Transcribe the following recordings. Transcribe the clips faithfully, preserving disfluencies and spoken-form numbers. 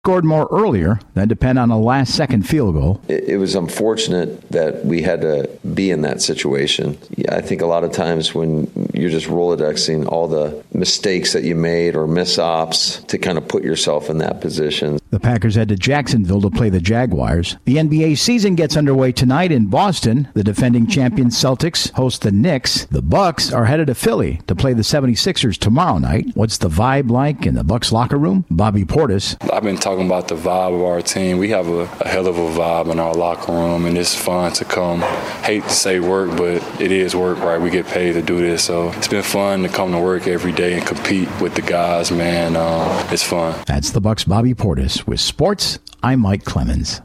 scored more earlier than depend on a last-second field goal. It, it was unfortunate that we had to be in that situation. Yeah, I think a lot of times when you're just Rolodexing all the mistakes that you made or miss-ops to kind of put yourself in that position. The Packers head to Jacksonville to play the Jaguars. The N B A season gets underway tonight in Boston. The defending champion Celtics host the Knicks. The Bucks are headed to Philly to play the seventy-sixers tomorrow night. What's the vibe like in the Bucks locker room? Bobby Portis. I've been talking about the vibe of our team. We have a, a hell of a vibe in our locker room, and it's fun to come. Hate to say work, but it is work, right? We get paid to do this, so it's been fun to come to work every day and compete with the guys, man. Um, it's fun. That's the Bucks' Bobby Portis. With sports, I'm Mike Clemens.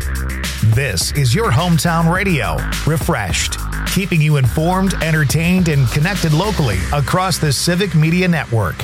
This is your hometown radio, Refreshed, keeping you informed, entertained, and connected locally across the Civic Media Network.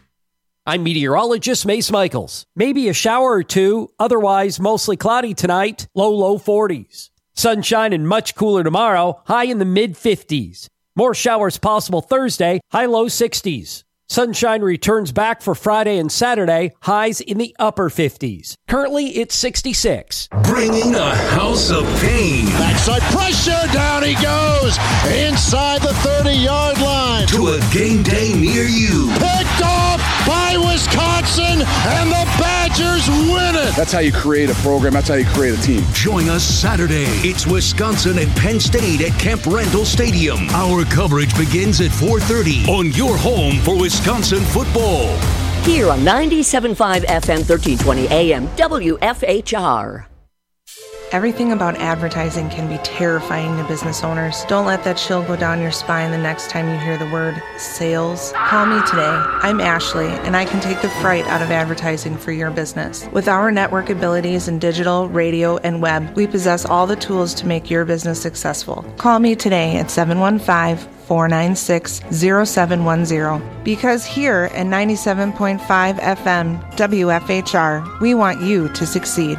I'm meteorologist Mace Michaels. Maybe a shower or two, otherwise mostly cloudy tonight, low, low forties. Sunshine and much cooler tomorrow, high in the mid-fifties. More showers possible Thursday, high, low sixties. Sunshine returns back for Friday and Saturday, highs in the upper fifties. Currently, it's sixty-six. Bringing a house of pain. Backside pressure, down he goes, inside the thirty-yard line. To a game day near you. Picked off by Wisconsin, and the Badgers win it. That's how you create a program. That's how you create a team. Join us Saturday. It's Wisconsin and Penn State at Camp Randall Stadium. Our coverage begins at four thirty on your home for Wisconsin football. Here on ninety-seven point five F M, thirteen twenty A M, W F H R. Everything about advertising can be terrifying to business owners. Don't let that chill go down your spine the next time you hear the word sales. Call me today. I'm Ashley, and I can take the fright out of advertising for your business. With our network abilities in digital, radio, and web, we possess all the tools to make your business successful. Call me today at seven one five, four nine six, zero seven one zero. Because here at ninety-seven point five F M, W F H R, we want you to succeed.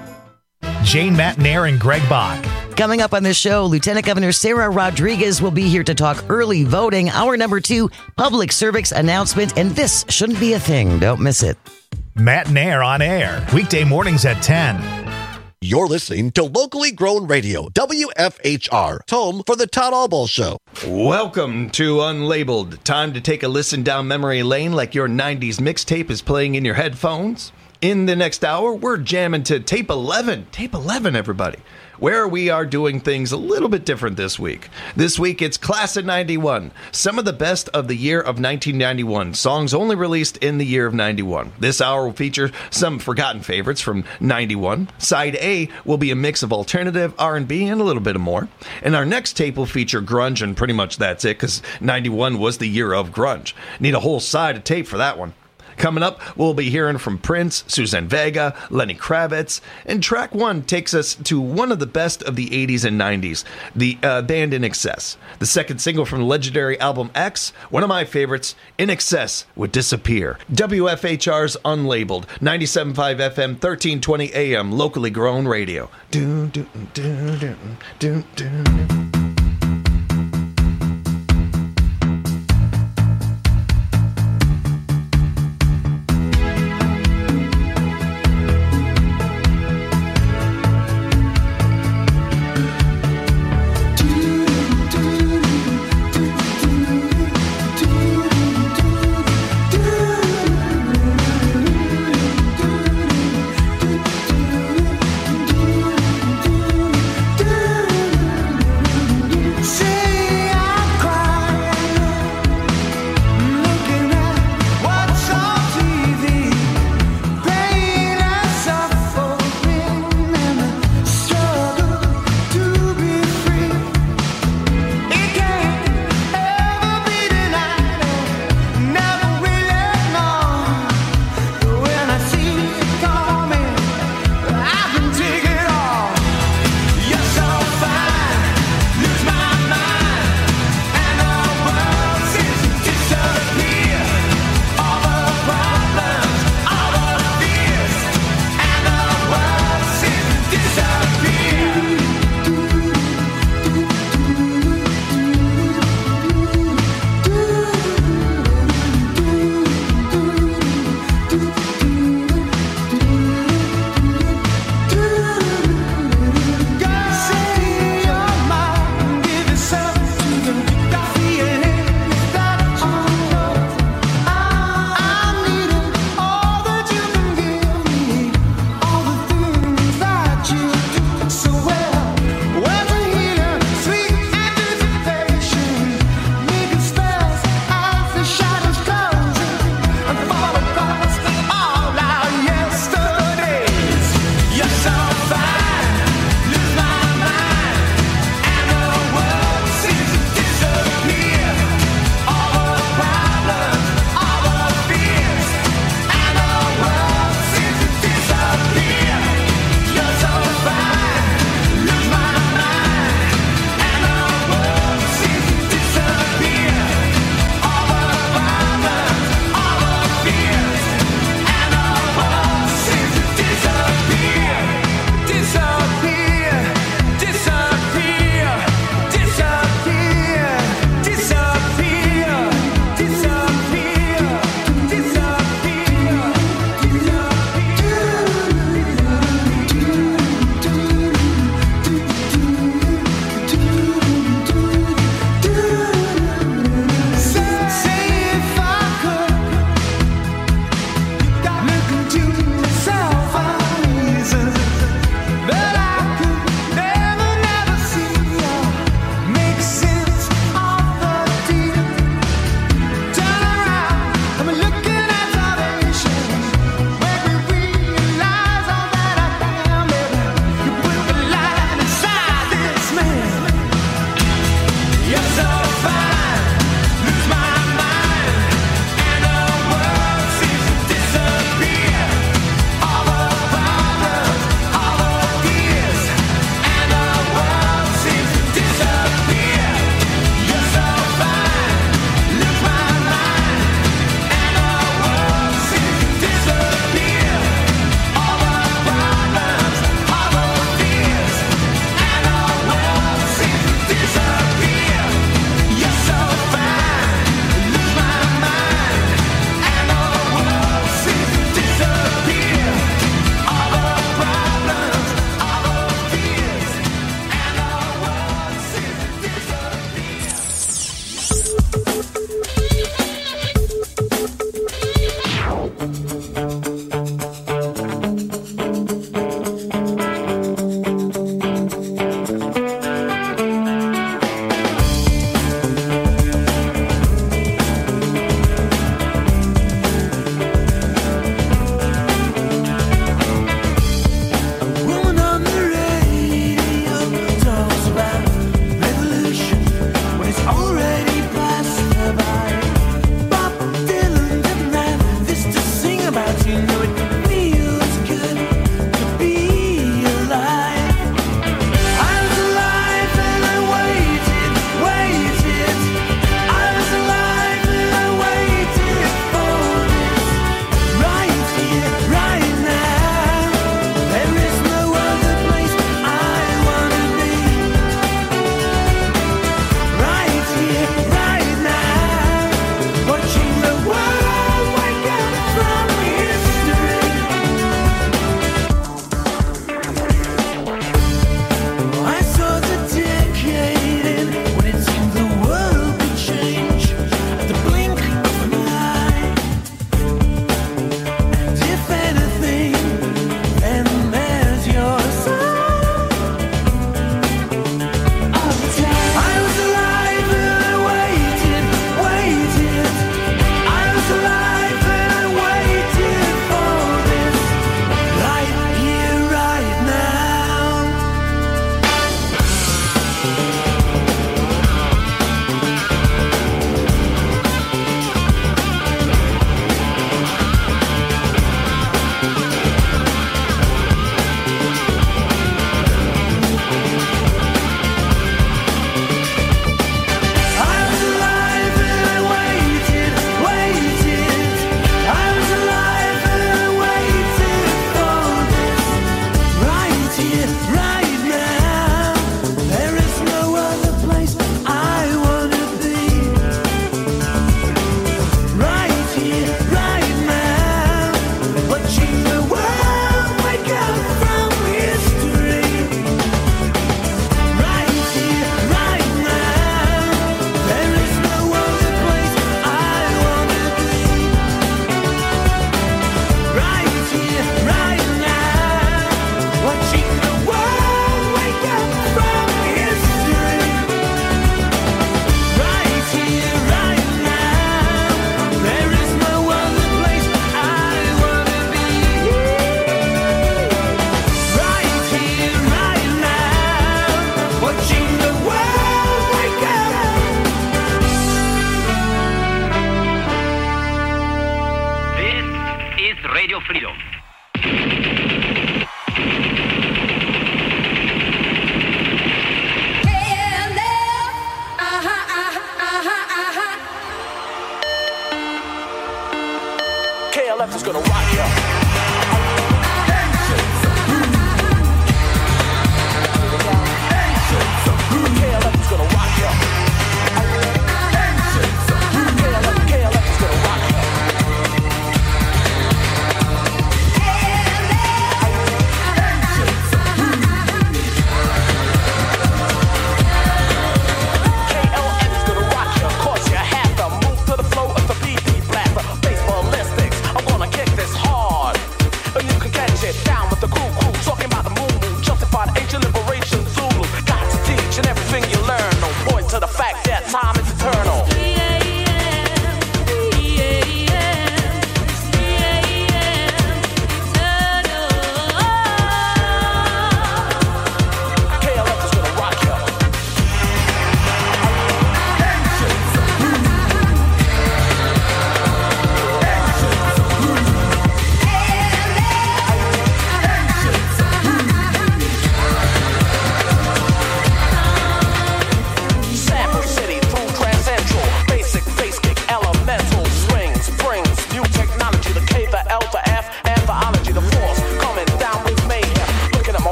Jane Matnair and Greg Bach. Coming up on this show, Lieutenant Governor Sarah Rodriguez will be here to talk early voting. Hour number two, public service announcement, and this shouldn't be a thing. Don't miss it. Matnair on air, weekday mornings at ten. You're listening to Locally Grown Radio, W F H R, home for the Todd Albaugh Show. Welcome to Unlabeled. Time to take a listen down memory lane like your nineties mixtape is playing in your headphones. In the next hour, we're jamming to tape eleven. Tape eleven, everybody. Where we are doing things a little bit different this week. This week, it's Class of ninety-one. Some of the best of the year of nineteen ninety-one. Songs only released in the year of ninety-one. This hour will feature some forgotten favorites from ninety-one. Side A will be a mix of alternative, R and B, and a little bit of more. And our next tape will feature grunge, and pretty much that's it, because ninety-one was the year of grunge. Need a whole side of tape for that one. Coming up, we'll be hearing from Prince, Suzanne Vega, Lenny Kravitz, and track one takes us to one of the best of the eighties and nineties, the uh, band In Excess. The second single from the legendary album X, one of my favorites, In Excess with Disappear. W F H R's Unlabeled, ninety-seven point five F M, thirteen twenty A M, locally grown radio. Do, do, do, do, do, do.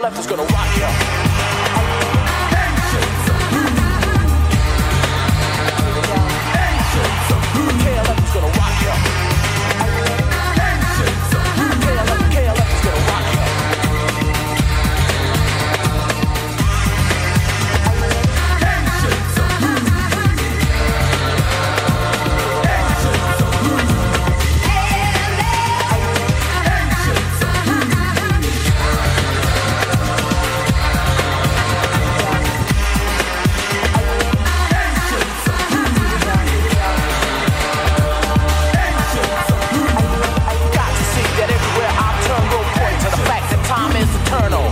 left is gonna rock you. K L F is gonna rock you. K L F, K L F is gonna rock you. Time is eternal.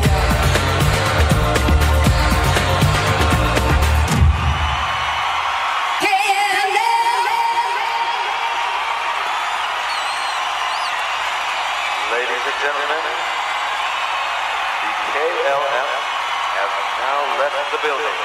Ladies and gentlemen, the K L F has now left the building.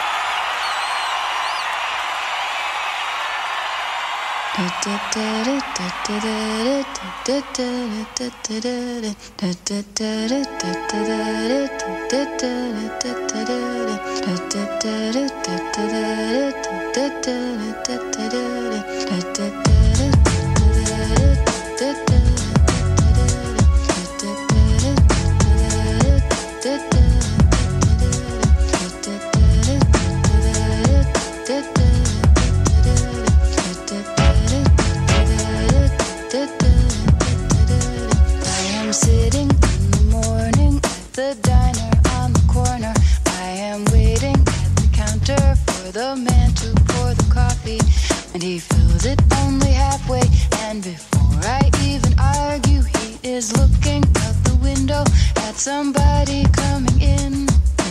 Sitting in the morning at the diner on the corner. I am waiting at the counter for the man to pour the coffee, and he fills it only halfway. And before I even argue, he is looking out the window at somebody coming in.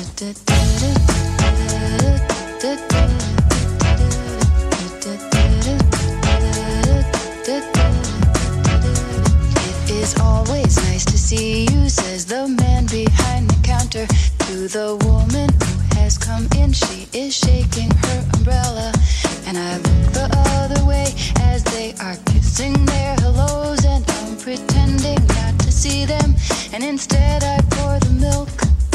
It is always nice to see you, says the man behind the counter to the woman who has come in. She is shaking her umbrella, and I look the other way as they are kissing their hellos, and I'm pretending not to see them, and instead I pour the milk.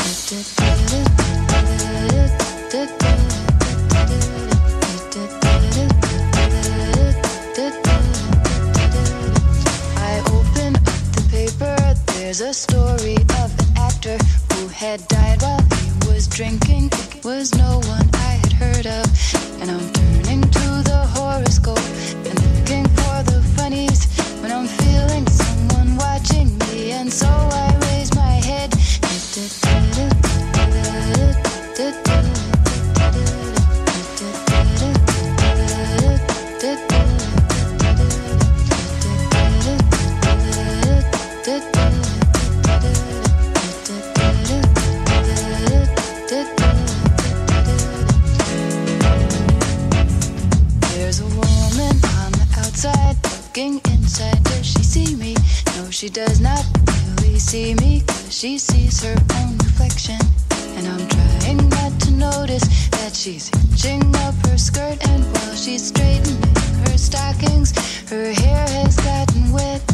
I open up the paper, there's a story of an actor who had died while he was drinking. It was no one I had heard of, and I'm turning to the horoscope and looking for the funnies when I'm feeling someone watching me, and so I raise my head. There's a woman on the outside looking inside. Does she see me? No, she does not really see me, 'cause she sees her own reflection. And I'm trying not to notice that she's hitching up her skirt, and while she's straightening her stockings, her hair has gotten wet.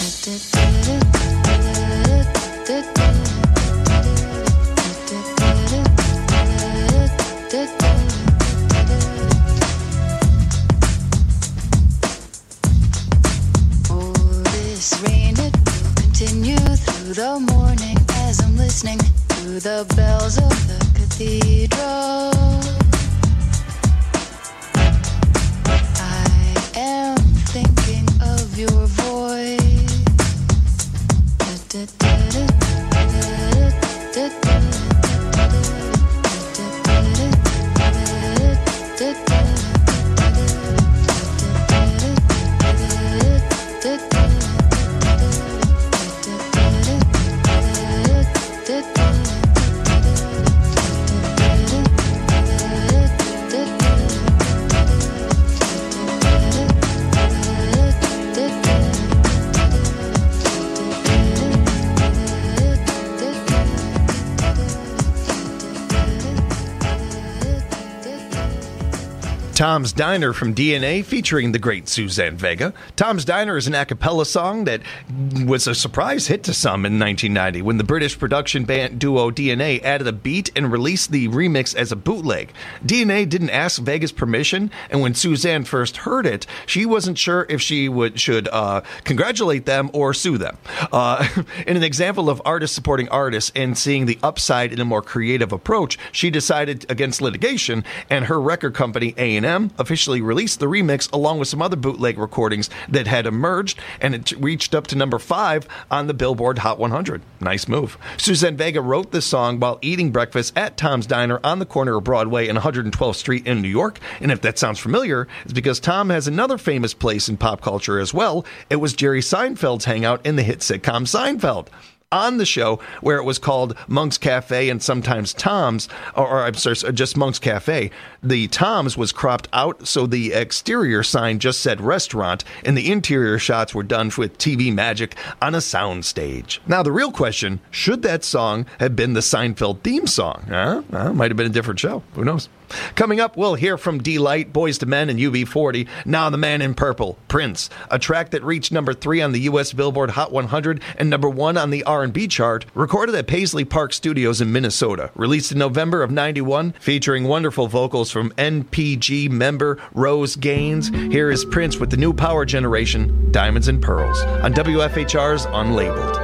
Oh, this rain, it will continue through the morning as I'm listening to the bells of the cathedral. I am thinking of your voice. Tom's Diner from D N A featuring the great Suzanne Vega. Tom's Diner is an a cappella song that was a surprise hit to some in nineteen ninety when the British production band duo D N A added a beat and released the remix as a bootleg. D N A didn't ask Vega's permission, and when Suzanne first heard it, she wasn't sure if she would should uh, congratulate them or sue them. Uh, in an example of artists supporting artists and seeing the upside in a more creative approach, she decided against litigation, and her record company A and M officially released the remix along with some other bootleg recordings that had emerged, and it reached up to number five on the Billboard Hot one hundred. Nice move. Suzanne Vega wrote this song while eating breakfast at Tom's Diner on the corner of Broadway and one hundred twelfth Street in New York, and if that sounds familiar, it's because Tom has another famous place in pop culture as well. It was Jerry Seinfeld's hangout in the hit sitcom Seinfeld. On the show, where it was called Monk's Cafe and sometimes Tom's, or, or I'm sorry, just Monk's Cafe, the Tom's was cropped out, so the exterior sign just said restaurant, and the interior shots were done with T V magic on a sound stage. Now, the real question, should that song have been the Seinfeld theme song? Huh? Uh, might have been a different show. Who knows? Coming up, we'll hear from D-Light, Boyz two Men, and U B forty. Now the Man in Purple, Prince, a track that reached number three on the U S Billboard Hot one hundred and number one on the R and B chart, recorded at Paisley Park Studios in Minnesota, released in November of ninety-one, featuring wonderful vocals from N P G member Rose Gaines. Here is Prince with the new power generation, Diamonds and Pearls, on W F H R's Unlabeled.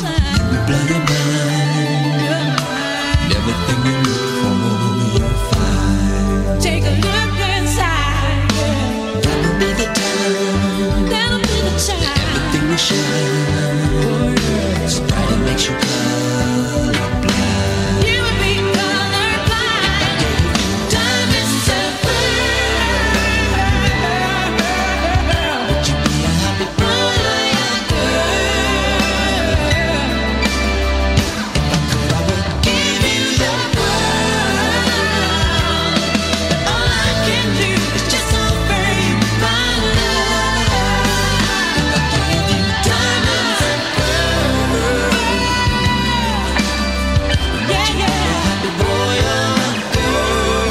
Everything you look for, you'll find. shine so bright it makes you colorblind. You would be colorblind. Diamonds and pearls. Would you be a happy boy or young girl? If I could, I would give you the world. But all I can do is just offer you my love. If I gave you diamonds and pearls, yeah, yeah, happy boy or girl.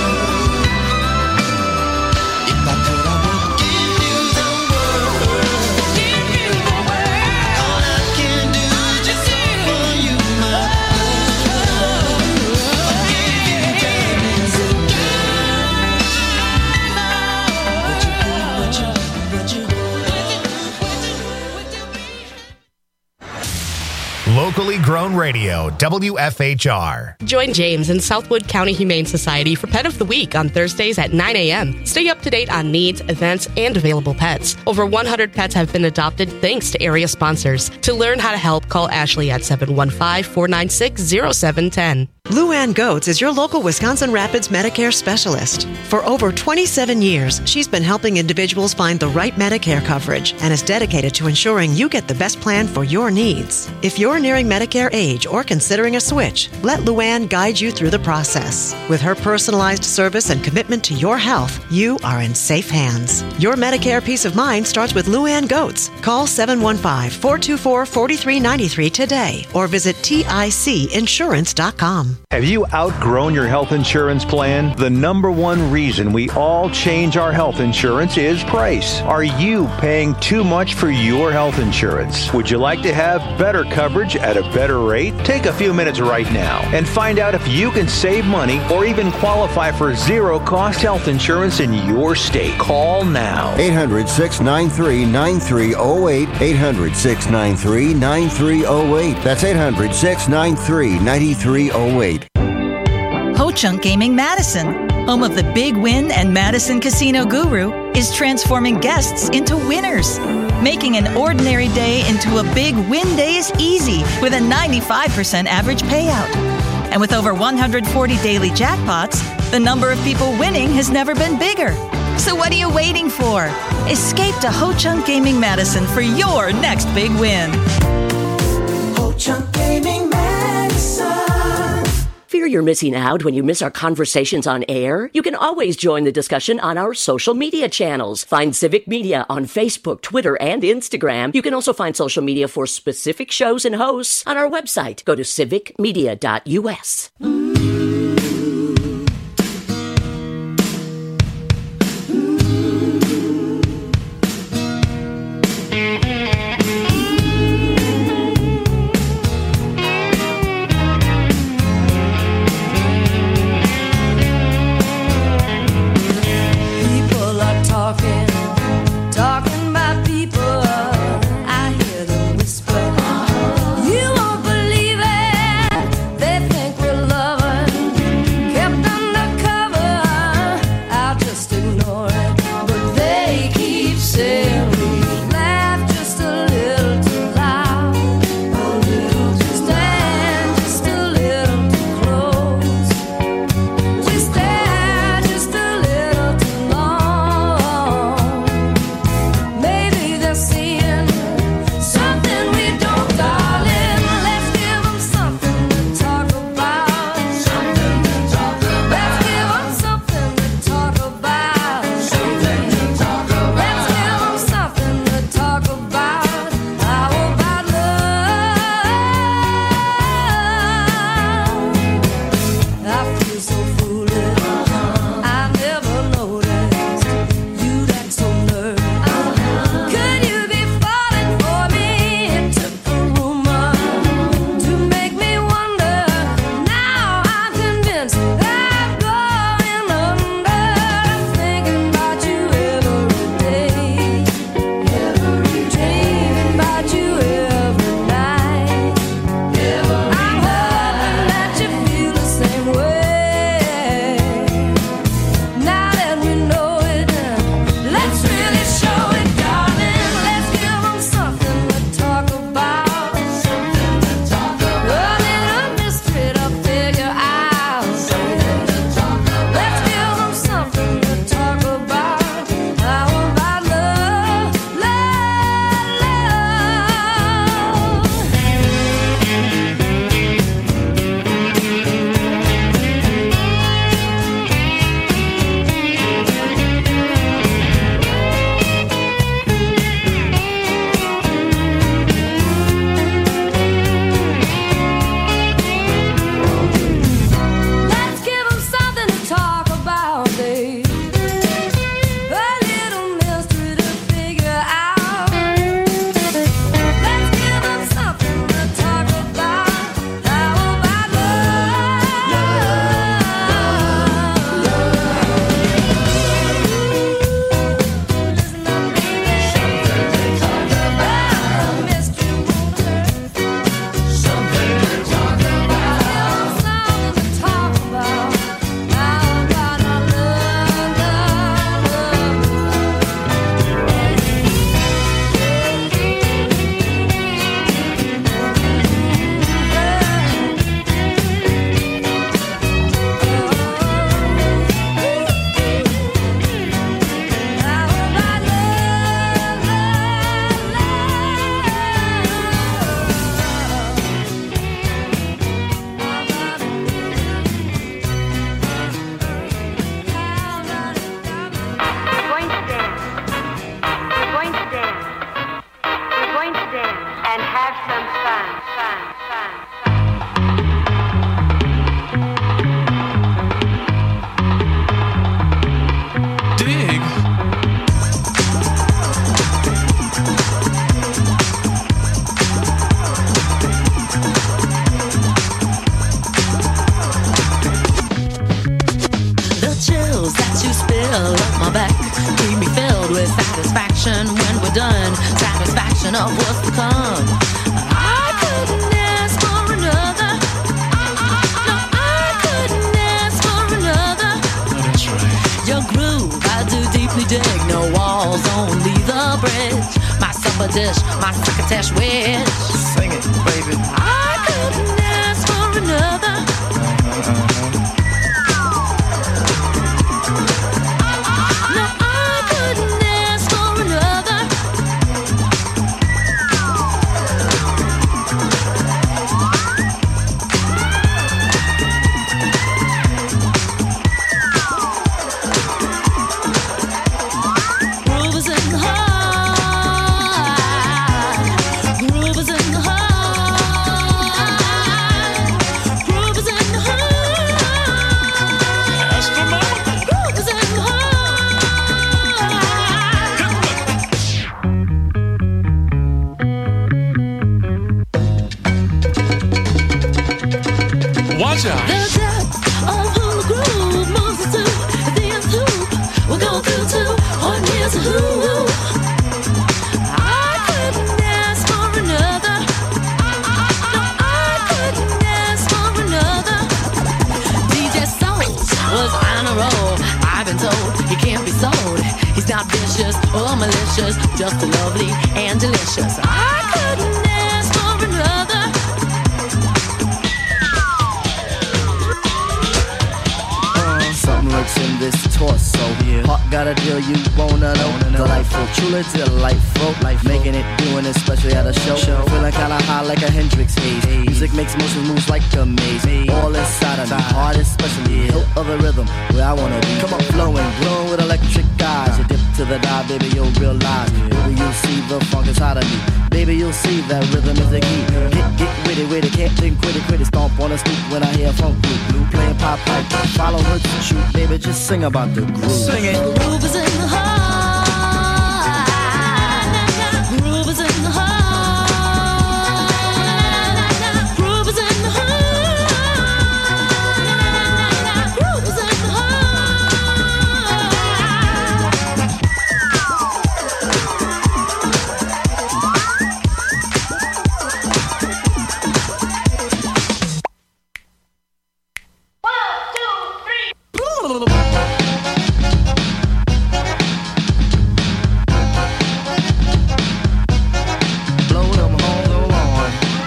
If I could, I would give you the world. Give you the world. All I can do is just offer you my love. I'll give you diamonds and Locally grown radio, W F H R. Join James in Southwood County Humane Society for Pet of the Week on Thursdays at nine a.m. Stay up to date on needs, events, and available pets. Over one hundred pets have been adopted thanks to area sponsors. To learn how to help, call Ashley at seven one five, four nine six, zero seven one zero. Luann Goetz is your local Wisconsin Rapids Medicare specialist. For over twenty-seven years, she's been helping individuals find the right Medicare coverage and is dedicated to ensuring you get the best plan for your needs. If you're nearing Medicare age or considering a switch, let Luann guide you through the process. With her personalized service and commitment to your health, you are in safe hands. Your Medicare peace of mind starts with Luann Goetz. Call seven one five, four two four, four three nine three today or visit tic insurance dot com. Have you outgrown your health insurance plan? The number one reason we all change our health insurance is price. Are you paying too much for your health insurance? Would you like to have better coverage at a better rate? Take a few minutes right now and find out if you can save money or even qualify for zero-cost health insurance in your state. Call now. eight hundred, six nine three, nine three zero eight. eight hundred, six nine three, nine three zero eight. That's eight hundred, six nine three, nine three zero eight. Ho-Chunk Gaming Madison, home of the Big Win and Madison Casino Guru, is transforming guests into winners. Making an ordinary day into a big win day is easy with a ninety-five percent average payout. And with over one hundred forty daily jackpots, the number of people winning has never been bigger. So what are you waiting for? Escape to Ho-Chunk Gaming Madison for your next big win. Ho-Chunk Gaming Madison. Fear you're missing out when you miss our conversations on air? You can always join the discussion on our social media channels. Find Civic Media on Facebook, Twitter, and Instagram. You can also find social media for specific shows and hosts on our website. Go to civic media dot u s. You won't believe it. They think we're lovers. have some fun, fun, fun, fun. Dig. The chills that you spill up my back keep me filled with satisfaction when we're done. Satisfaction of what's to come. I couldn't ask for another. No, I couldn't ask for another. That's right. Your groove, I do deeply dig. No walls, only the bridge. My supper dish, my succotash wish. Sing it, baby. I couldn't ask for another. No, I couldn't ask for another. Groove is in the heart. Groove is in the heart. Groove is in the heart. Ask for mama. Groove is in the Watch out. The depth of who the groove moves us to the nth hoop. We'll go through to on years of who. I couldn't ask for another. No, I couldn't ask for another. D J Soul was on a roll. I've been told he can't be sold. He's not vicious or malicious, just lovely and delicious. I couldn't ask for another. Something lurks in this torso. Yeah. Heart got a deal you wanna know. Delightful, truly delightful. Life making it, doing it, especially at a show. show. Feeling kinda high like a Hendrix haze. Hey. Music makes motion moves like a maze. Hey. All inside of me, heart especially. Hilt of the rhythm, where I wanna be. Come on, flowing, glowing with electric eyes. You dip to the dive, baby, you'll realize. Baby, you'll see the funk inside of me. Baby, you'll see that rhythm is the key. Get, get with it, with it, can't think, quit it, quit it. Stomp on a stoop when I hear funk blue, blue playing pop pipe. Follow her to shoot, baby, just sing about the groove. Sing it. Groove is in the heart. Groove is in the heart. Groove is in the heart. Groove is in the Blow them home, go on.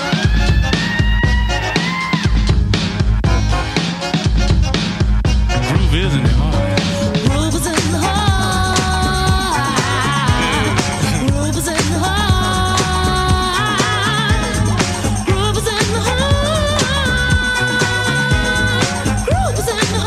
Groove is in the heart. Groove is in the heart. Groove is in the heart. Groove is in the heart. Groove is in the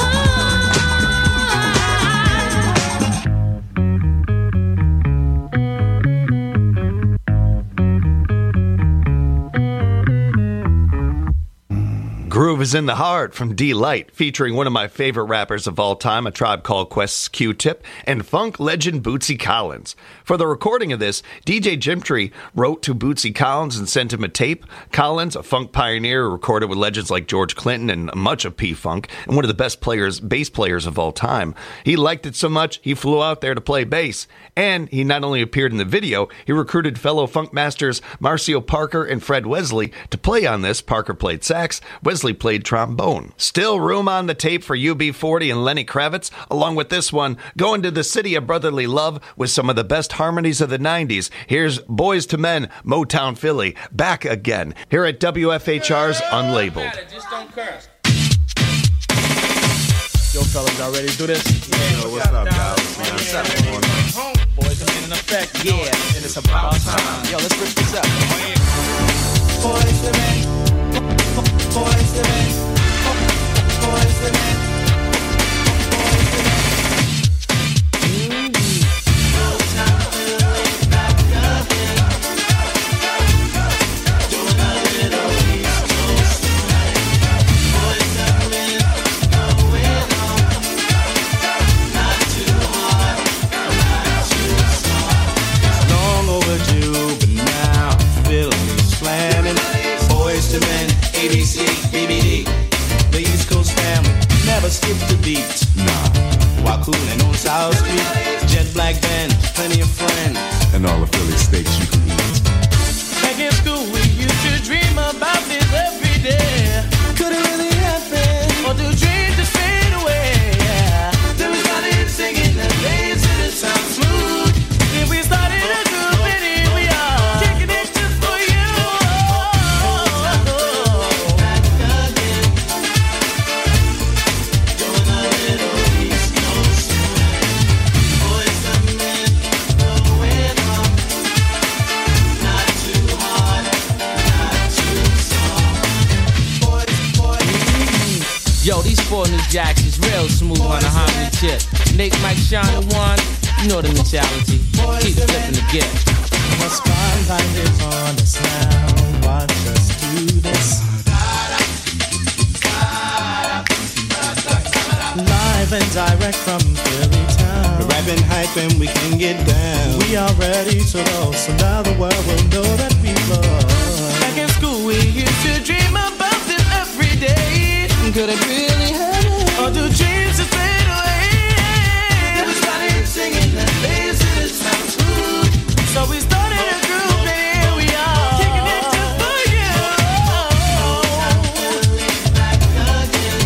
Groove is in the Heart from D-Light, featuring one of my favorite rappers of all time, A Tribe Called Quest's Q-Tip, and funk legend Bootsy Collins. For the recording of this, D J Gentry wrote to Bootsy Collins and sent him a tape. Collins, a funk pioneer, recorded with legends like George Clinton and much of P-Funk, and one of the best players, bass players of all time. He liked it so much, he flew out there to play bass. And he not only appeared in the video, he recruited fellow funk masters Marcio Parker and Fred Wesley to play on this. Parker played sax, Wesley played trombone. Still room on the tape for U B forty and Lenny Kravitz, along with this one, Going to the City of Brotherly Love with some of the best harmonies of the nineties. Here's Boys to Men, Motown Philly, back again, here at W F H R's Unlabeled. Just don't curse. Yo, fellas, y'all ready to do this? Yeah, Yo, what's up, guys? What's up, man? Boys to Men in effect, yeah, and it's about time. Yo, let's rip this up. Boys to Men. Boys to Men. Boys to Men. Boys to Men. four New Jacks is real smooth on the harmony tip. Nick, Mike, Sean, and Juan, you know the mentality. Keep flipping the gift. The spotlight is on us now. Watch us do this. Live and direct from Philly town. We're rapping hype and we can get down. We are ready to roll, so now the world will know that we love. Back in school, we used to dream about it every day. Could it really happen? Or do dreams just fade away? Then we started singing that lazy sounds good. So we started a group and here we are, kicking it just for you. Back again,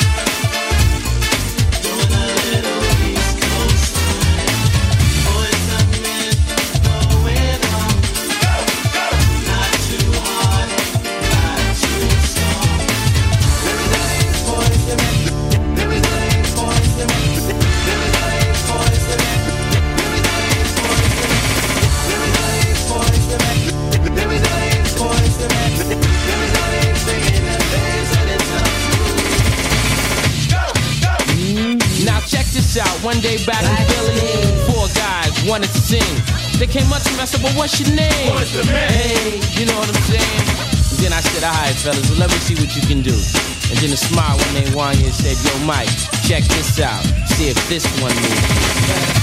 doing a little East Coast swing. Boys and men going on. Go, go. Not too hard, not too soft. There is a boys and men. There is a boys and men. There is a boys and men. There is a boys and men. There is a boys and men. There is a boys and men. There is a singing and dancing in the Go, go. Now check this out. One day back in Philly, four guys wanted to sing. They came up to me, I said, well, what's your name? What's the man? Hey, you know what I'm saying? And then I said, all right, fellas, well, let me see what you can do. And then a smart one named Wanya said, yo, Mike, check this out. See if this one moves.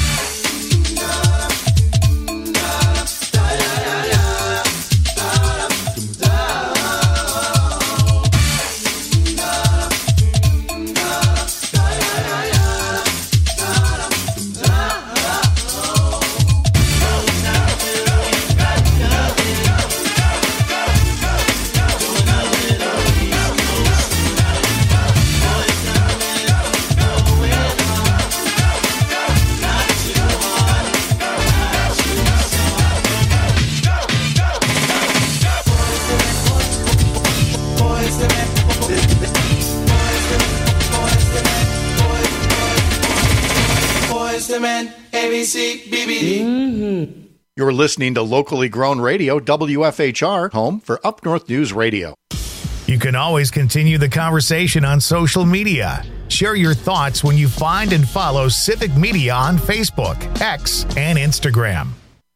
You're listening to locally grown radio, W F H R, home for Up North News Radio. You can always continue the conversation on social media. Share your thoughts when you find and follow Civic Media on Facebook, X, and Instagram.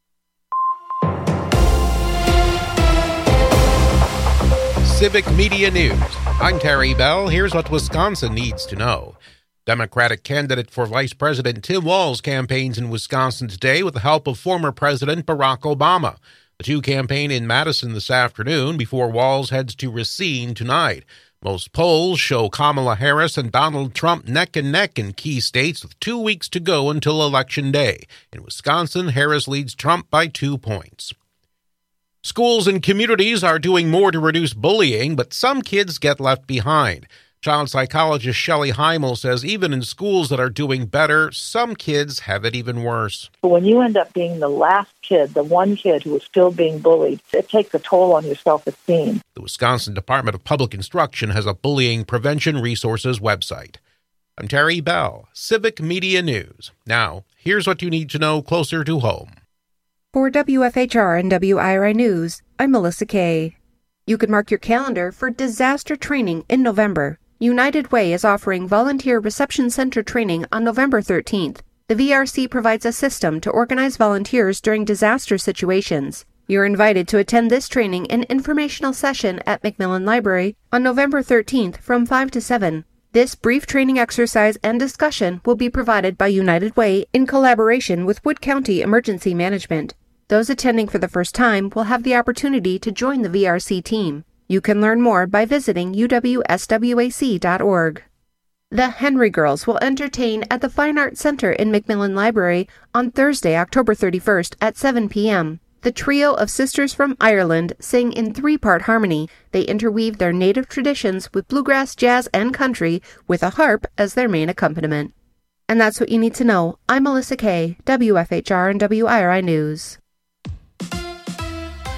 Civic Media News. I'm Terry Bell. Here's what Wisconsin needs to know. Democratic candidate for Vice President Tim Walz campaigns in Wisconsin today with the help of former President Barack Obama. The two campaign in Madison this afternoon before Walz heads to Racine tonight. Most polls show Kamala Harris and Donald Trump neck and neck in key states with two weeks to go until Election Day. In Wisconsin, Harris leads Trump by two points. Schools and communities are doing more to reduce bullying, but some kids get left behind. Child psychologist Shelley Heimel says even in schools that are doing better, some kids have it even worse. When you end up being the last kid, the one kid who is still being bullied, it takes a toll on your self-esteem. The Wisconsin Department of Public Instruction has a bullying prevention resources website. I'm Terry Bell, Civic Media News. Now, here's what you need to know closer to home. For W F H R and W I R I News, I'm Melissa Kay. You can mark your calendar for disaster training in November. United Way is offering volunteer reception center training on November thirteenth. The V R C provides a system to organize volunteers during disaster situations. You're invited to attend this training and informational session at Macmillan Library on November thirteenth from five to seven. This brief training exercise and discussion will be provided by United Way in collaboration with Wood County Emergency Management. Those attending for the first time will have the opportunity to join the V R C team. You can learn more by visiting U W S W A C dot org. The Henry Girls will entertain at the Fine Arts Center in Macmillan Library on Thursday, October thirty-first at seven p.m. The trio of sisters from Ireland sing in three-part harmony. They interweave their native traditions with bluegrass, jazz, and country with a harp as their main accompaniment. And that's what you need to know. I'm Melissa Kay, W F H R and W I R I News.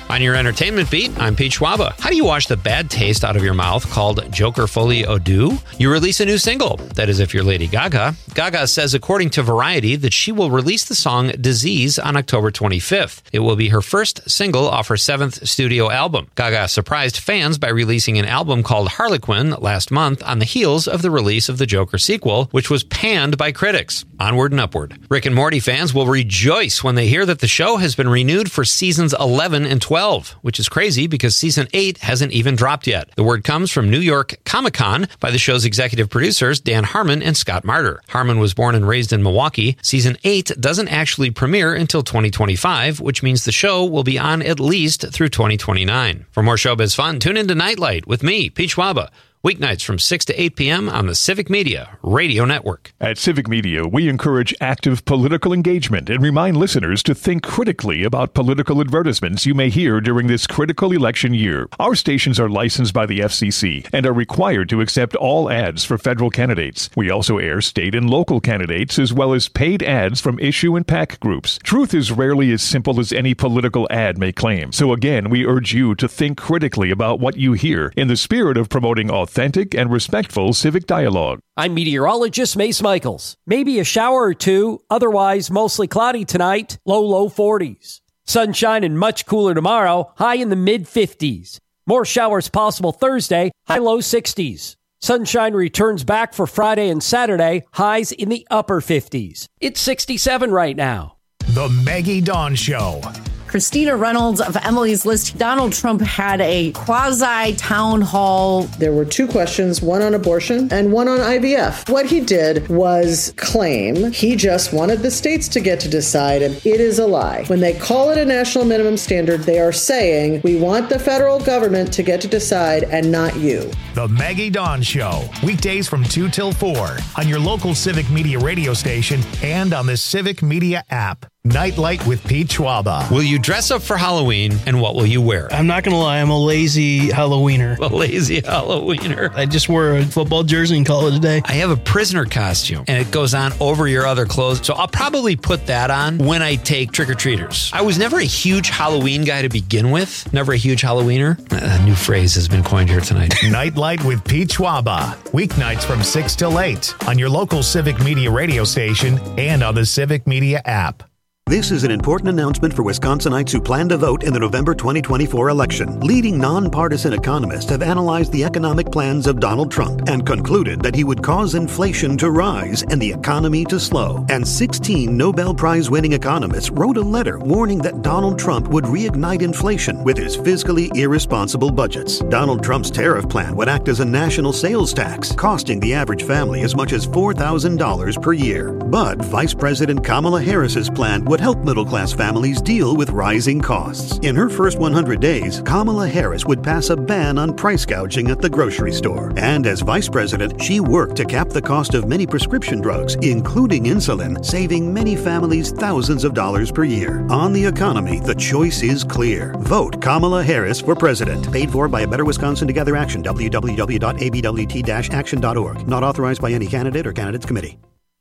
On your entertainment beat, I'm Pete Schwaba. How do you wash the bad taste out of your mouth called Joker Folie Eau Douce? You release a new single. That is if you're Lady Gaga. Gaga says, according to Variety, that she will release the song Disease on October twenty-fifth. It will be her first single off her seventh studio album. Gaga surprised fans by releasing an album called Harlequin last month on the heels of the release of the Joker sequel, which was panned by critics. Onward and upward. Rick and Morty fans will rejoice when they hear that the show has been renewed for seasons eleven and twelve, which is crazy because season eight hasn't even dropped yet. The word comes from New York Comic-Con by the show's executive producers Dan Harmon and Scott Marder. Harmon was born and raised in Milwaukee. Season eight doesn't actually premiere until twenty twenty-five, which means the show will be on at least through twenty twenty-nine. For more showbiz fun, tune into Nightlight with me, Pete Schwaba. Weeknights from six to eight p.m. on the Civic Media Radio Network. At Civic Media, we encourage active political engagement and remind listeners to think critically about political advertisements you may hear during this critical election year. Our stations are licensed by the F C C and are required to accept all ads for federal candidates. We also air state and local candidates as well as paid ads from issue and PAC groups. Truth is rarely as simple as any political ad may claim. So again, we urge you to think critically about what you hear in the spirit of promoting authentic authentic and respectful civic dialogue. I'm meteorologist Mace Michaels. Maybe a shower or two, otherwise mostly cloudy tonight, low, low forties. Sunshine and much cooler tomorrow, high in the mid-fifties. More showers possible Thursday, high, low sixties. Sunshine returns back for Friday and Saturday, highs in the upper fifties. It's sixty-seven right now. The Maggie Dawn Show. Christina Reynolds of Emily's List. Donald Trump had a quasi-town hall. There were two questions, one on abortion and one on I V F. What he did was claim he just wanted the states to get to decide, and it is a lie. When they call it a national minimum standard, they are saying, we want the federal government to get to decide and not you. The Maggie Dawn Show, weekdays from two till four on your local Civic Media radio station and on the Civic Media app. Nightlight with Pete Schwaba. Will you dress up for Halloween, and what will you wear? I'm not going to lie, I'm a lazy Halloweener. A lazy Halloweener. I just wore a football jersey and call it a day. I have a prisoner costume, and it goes on over your other clothes, so I'll probably put that on when I take trick-or-treaters. I was never a huge Halloween guy to begin with. Never a huge Halloweener. A new phrase has been coined here tonight. Nightlight with Pete Schwaba. Weeknights from six till eight on your local Civic Media radio station and on the Civic Media app. This is an important announcement for Wisconsinites who plan to vote in the November twenty twenty-four election. Leading nonpartisan economists have analyzed the economic plans of Donald Trump and concluded that he would cause inflation to rise and the economy to slow. And sixteen Nobel Prize-winning economists wrote a letter warning that Donald Trump would reignite inflation with his fiscally irresponsible budgets. Donald Trump's tariff plan would act as a national sales tax, costing the average family as much as four thousand dollars per year. But Vice President Kamala Harris's plan would help middle-class families deal with rising costs. In her first one hundred days, Kamala Harris would pass a ban on price gouging at the grocery store. And as vice president, she worked to cap the cost of many prescription drugs, including insulin, saving many families thousands of dollars per year. On the economy, the choice is clear. Vote Kamala Harris for president. Paid for by a Better Wisconsin Together Action, w w w dot a b w t dash action dot org. Not authorized by any candidate or candidates committee.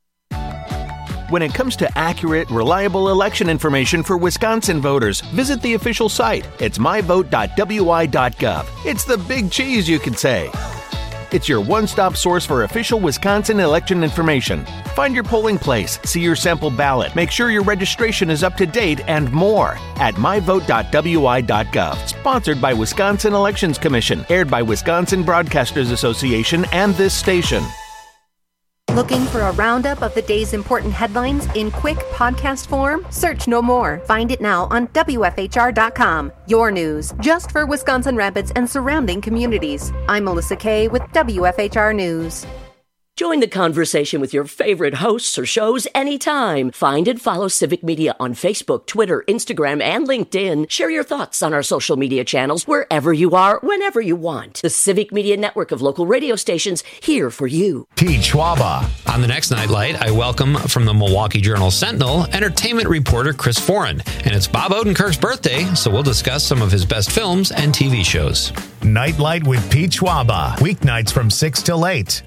When it comes to accurate, reliable election information for Wisconsin voters, visit the official site. It's my vote dot w i dot gov. It's the big cheese, you could say. It's your one-stop source for official Wisconsin election information. Find your polling place, see your sample ballot, make sure your registration is up to date, and more at my vote dot w i dot gov. Sponsored by Wisconsin Elections Commission, aired by Wisconsin Broadcasters Association and this station. Looking for a roundup of the day's important headlines in quick podcast form? Search no more. Find it now on w f h r dot com. Your news, just for Wisconsin Rapids and surrounding communities. I'm Melissa Kay with W F H R News. Join the conversation with your favorite hosts or shows anytime. Find and follow Civic Media on Facebook, Twitter, Instagram, and LinkedIn. Share your thoughts on our social media channels wherever you are, whenever you want. The Civic Media network of local radio stations here for you. Pete Schwaba. On the next Nightlight, I welcome from the Milwaukee Journal-Sentinel entertainment reporter Chris Foran. And it's Bob Odenkirk's birthday, so we'll discuss some of his best films and T V shows. Nightlight with Pete Schwaba. Weeknights from six till eight.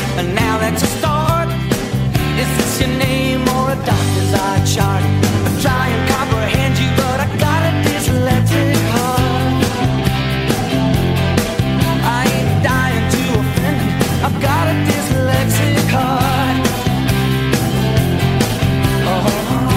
And now that's a start. Is this your name or a doctor's eye chart? I try and comprehend you, but I got a dyslexic heart. I ain't dying to offend you, I've got a dyslexic heart. Oh.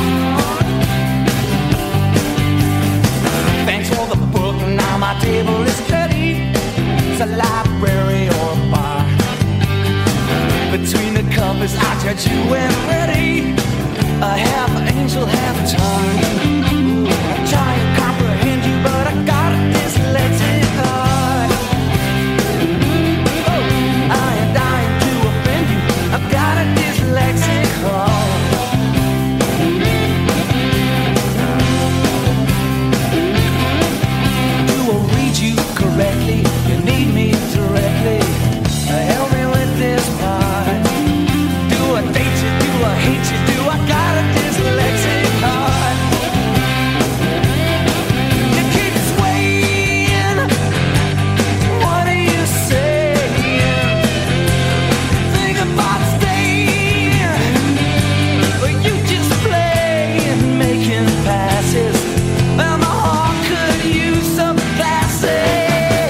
Thanks for the book, now my table is steady. It's a library or a bar. Between the covers, I judge you when ready. A half angel, half tar. Ooh, I try and comprehend you, but I got a dyslexic heart. Oh, I am dying to offend you, I've got a dyslexic heart. Do I read you correctly? You need me directly. Help me with this part. Do I date you? Do I hate you? Do I got a dyslexic heart? You keep swaying. What are you saying? Think about staying, but you just playing, making passes. Well, my heart could use some glasses.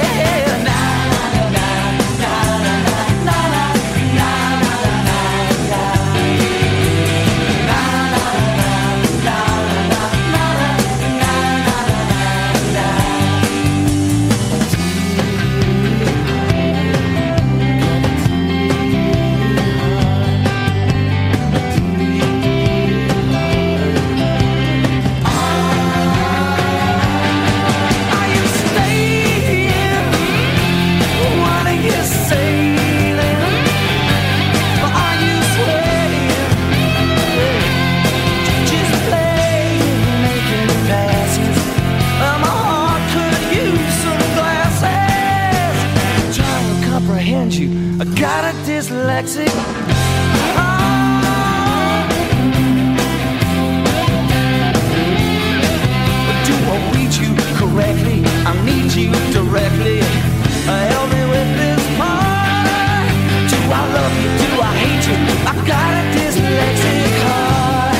You, I got a dyslexic heart. Do I read you correctly? I need you directly. Help me with this part. Do I love you? Do I hate you? I got a dyslexic heart.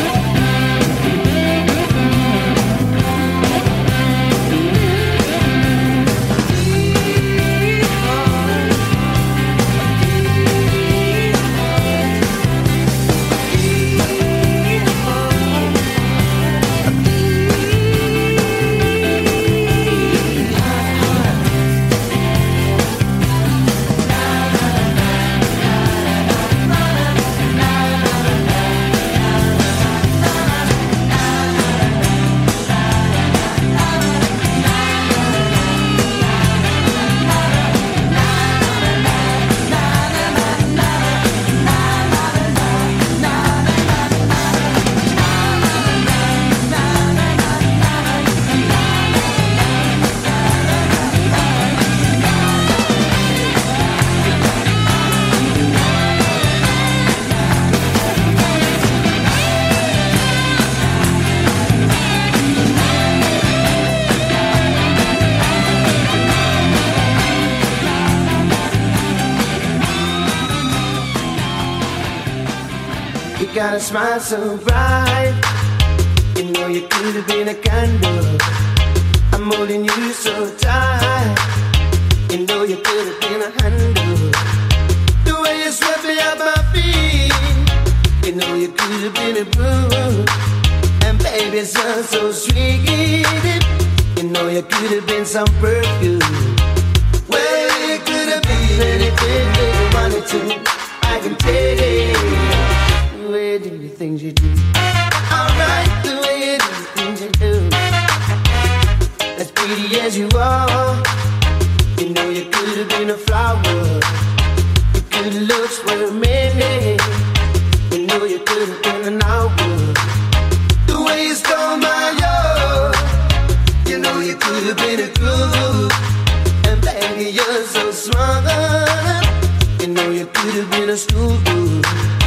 Got a smile so bright, you know you could have been a candle. I'm holding you so tight, you know you could have been a handle. The way you swept me off my feet, you know you could have been a broom. And baby, it sounds so sweet, you know you could have been some perfume. Well, you could have been anything that you wanted to, I can take it. The way you do the things you do, alright, the way you do the things you do. As pretty as you are, you know you could have been a flower. Your good looks were many, you know you could have been an hour. The way you stole my love, you know you could have been a groove. And baby, you're so smart, you know you could have been a school boo.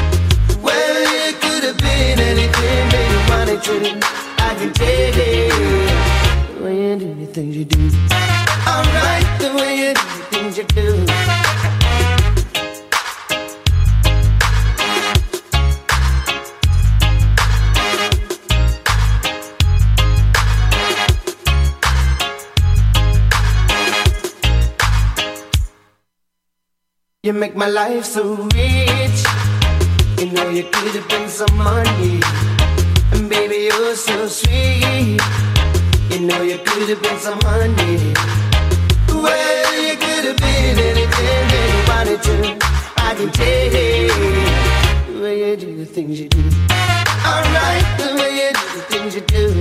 Well, it could have been anything that you wanted to. I can take it. The way you do the things you do, alright, the way you do the things you do. make my life so rich. You know you could have been some money, and baby you're so sweet. You know you could have been some honey. Well, you could have been anything that you wanted to. I can tell the way you do the things you do. Alright, the way you do the things you do.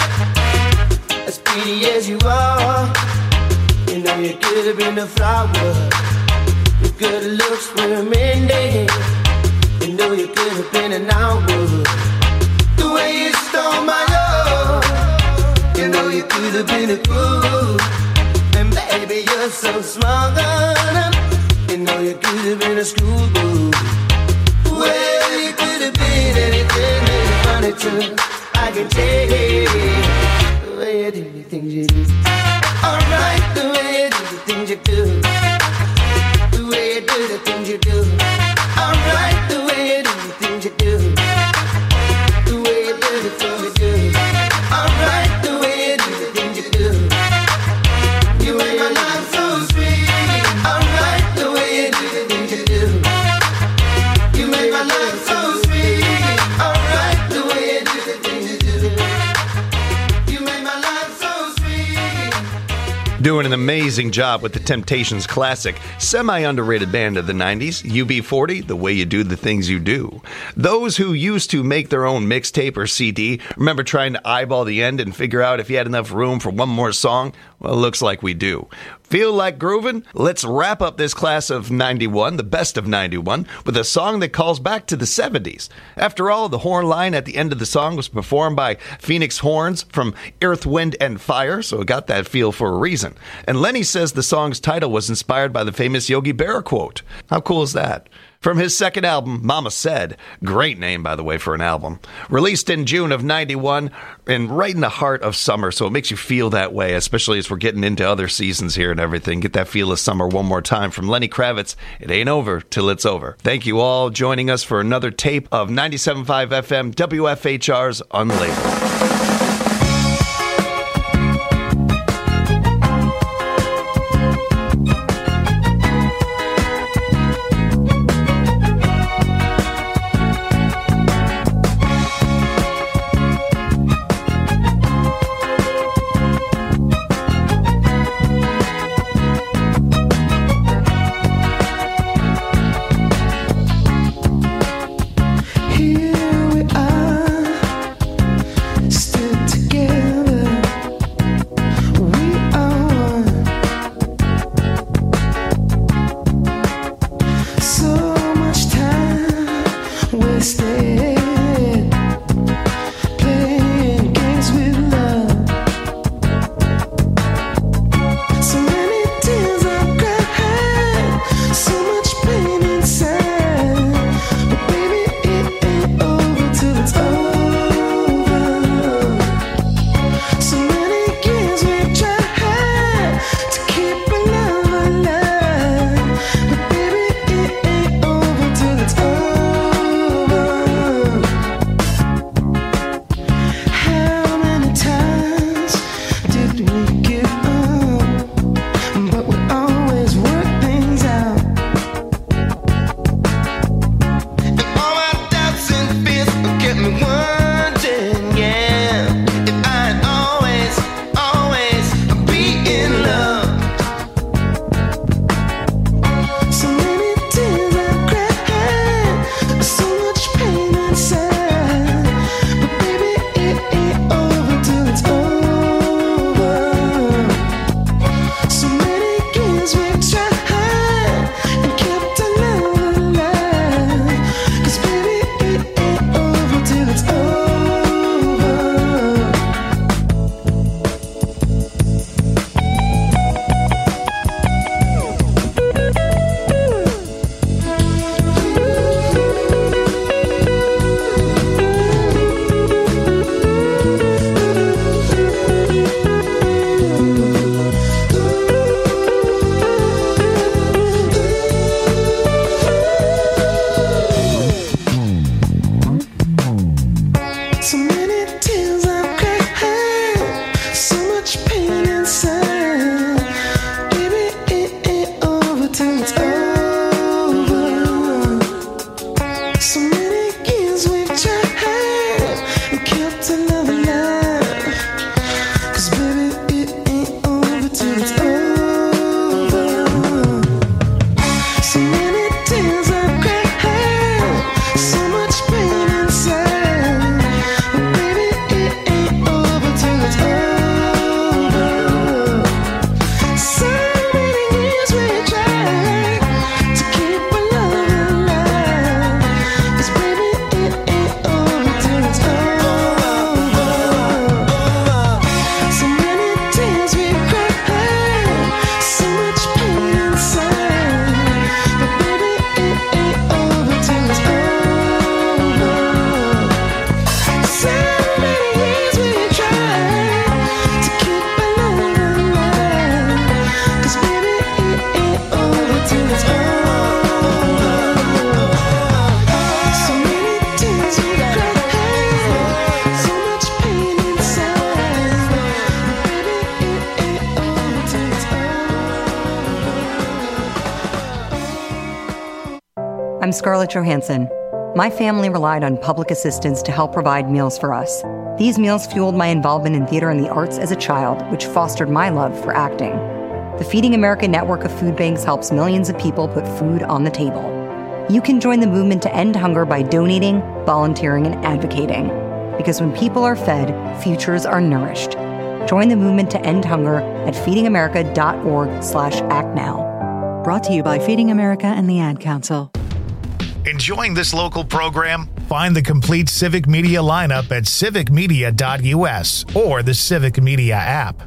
As pretty as you are, you know you could have been a flower. Your good looks were mending. You know you could have been an hour. The way you stole my love, you know you could have been a groove. And baby, you're so smart. You know you could have been a schoolboy. Well, you could have been anything that you wanted to. I can tell the way you do the things you do. Alright, the way you do the things you do. The way you do the things you do. Alright, the way you do the things you do. The way you do the things you do. Alright, the way you do the things you do. You make my life so sweet. Alright, the way you do the things you do. You make my life so sweet. Alright, the way you do the things you do. You make my life so sweet. Doing an amazing job with the Temptations classic, semi-underrated band of the nineties, U B forty, The Way You Do the Things You Do. Those who used to make their own mixtape or C D, remember trying to eyeball the end and figure out if you had enough room for one more song? Well, it looks like we do. Feel like grooving? Let's wrap up this class of ninety-one, the best of ninety-one, with a song that calls back to the seventies. After all, the horn line at the end of the song was performed by Phoenix Horns from Earth, Wind, and Fire, so it got that feel for a reason. And Lenny says the song's title was inspired by the famous Yogi Berra quote. How cool is that? From his second album, Mama Said, great name, by the way, for an album, released in June of ninety-one, and right in the heart of summer, so it makes you feel that way, especially as we're getting into other seasons here and everything. Get that feel of summer one more time from Lenny Kravitz. It ain't over till it's over. Thank you all joining us for another tape of ninety-seven point five F M W F H R's Unlabeled. Here we are, Scarlett Johansson. My family relied on public assistance to help provide meals for us. These meals fueled my involvement in theater and the arts as a child, which fostered my love for acting. The Feeding America network of food banks helps millions of people put food on the table. You can join the movement to end hunger by donating, volunteering, and advocating. Because when people are fed, futures are nourished. Join the movement to end hunger at feedingamerica.org slash act now. Brought to you by Feeding America and the Ad Council. Enjoying this local program? Find the complete Civic Media lineup at civic media dot u s or the Civic Media app.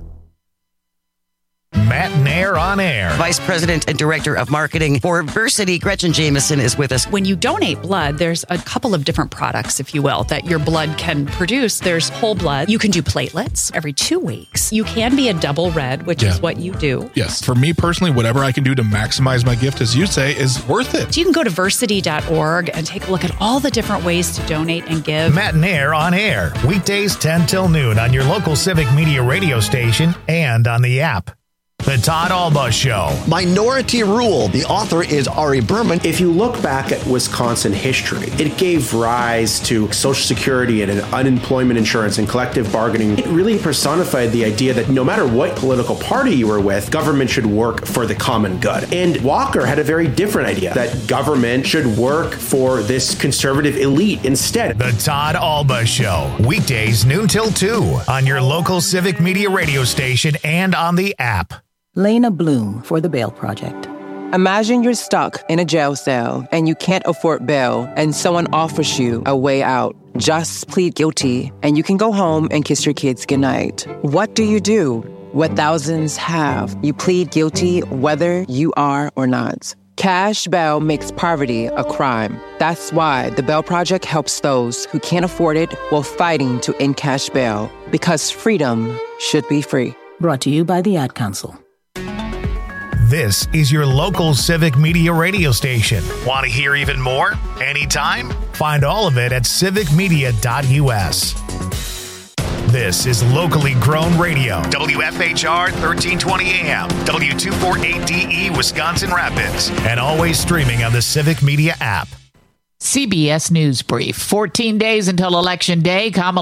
Matt Nair on air. Vice President and Director of Marketing for Versity, Gretchen Jameson, is with us. When you donate blood, there's a couple of different products, if you will, that your blood can produce. There's whole blood. You can do platelets every two weeks. You can be a double red, which Yeah. is what you do. Yes. For me personally, whatever I can do to maximize my gift, as you say, is worth it. So you can go to versity dot org and take a look at all the different ways to donate and give. Matt Nair on air. Weekdays ten till noon on your local Civic Media radio station and on the app. The Todd Alba Show. Minority Rule. The author is Ari Berman. If you look back at Wisconsin history, it gave rise to Social Security and unemployment insurance and collective bargaining. It really personified the idea that no matter what political party you were with, government should work for the common good. And Walker had a very different idea, that government should work for this conservative elite instead. The Todd Alba Show. Weekdays noon till two on your local Civic Media radio station and on the app. Lena Bloom for the Bail Project. Imagine you're stuck in a jail cell and you can't afford bail and someone offers you a way out. Just plead guilty and you can go home and kiss your kids goodnight. What do you do? What thousands have. You plead guilty whether you are or not. Cash bail makes poverty a crime. That's why the Bail Project helps those who can't afford it while fighting to end cash bail. Because freedom should be free. Brought to you by the Ad Council. This is your local Civic Media radio station. Want to hear even more? Anytime? Find all of it at civic media dot u s. This is locally grown radio. W F H R thirteen twenty A M, W two forty-eight D E, Wisconsin Rapids, and always streaming on the Civic Media app. C B S News Brief. fourteen days until Election Day, Kamala